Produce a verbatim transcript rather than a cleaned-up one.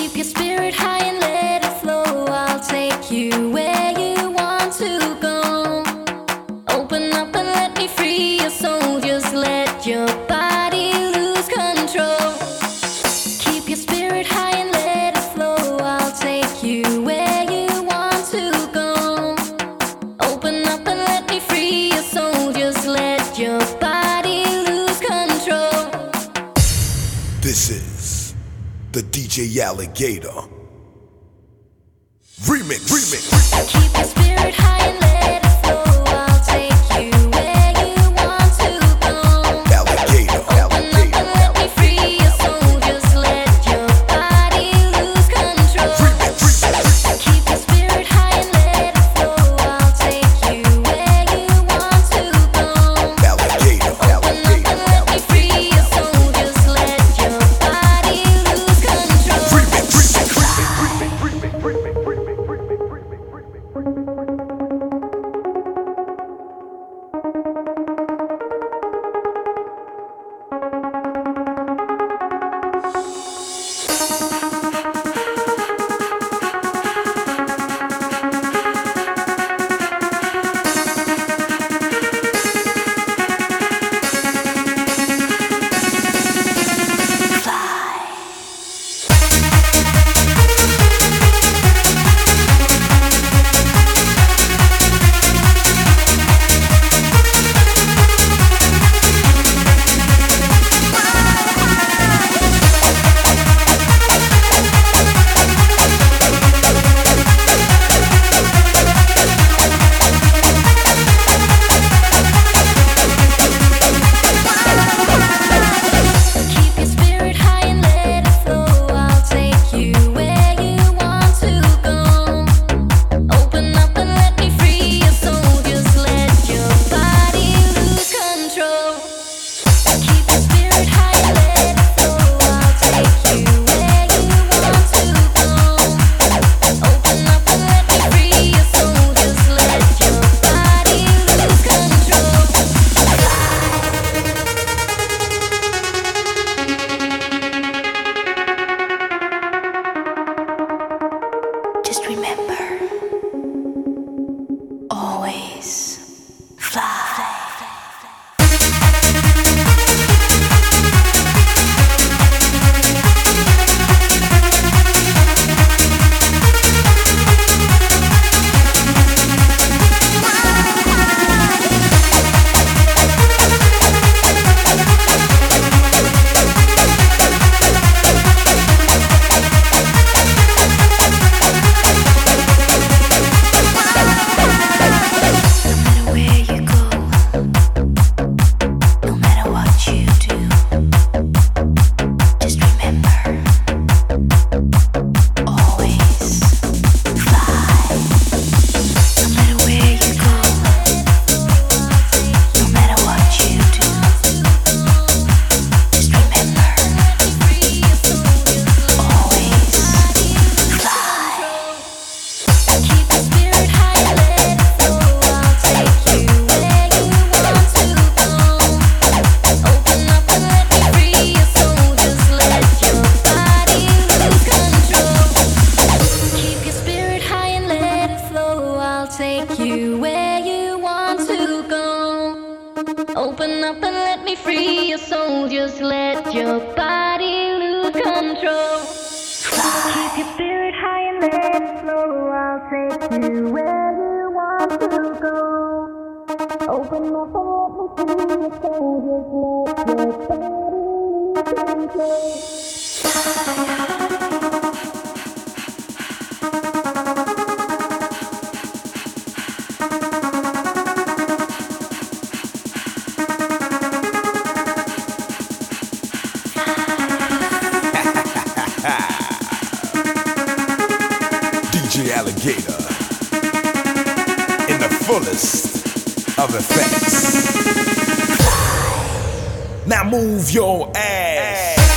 Keep your spirit high and let it flow. I'll take you where you want to go. Open up and let me free your soul. Just let your body lose control. Keep your spirit high and let it flow. I'll take you where you want to go. Open up and let me free your soul. Just let your body lose control. This is the D J Alligator Remix. Remix. Keep your spirit high and let it flow. I'll take you where you want to go. Alligator. Open up and let me free your soul. Just let your body lose control. Remix. Keep your spirit high and let it flow. I'll take you where you want to go. Alligator. Open up and let me free your soul. Just let your body lose control. Remix. Keep your spirit high and let it flow. I'll take you where you want to go. Open up and let me free your soul. Just let your body lose control. Keep your spirit high and let it flow. I'll take you where you want to go. Open up and let me free your soul. Just let your body lose control. Just remember, always fly. Open up and let me free your soul. Just let your body lose control. Keep your spirit high and let it flow. I'll take you where you want to go. Open up and let me free your soul. Just let your body lose control. D J Alligator in the fullest of effects. Now move your ass.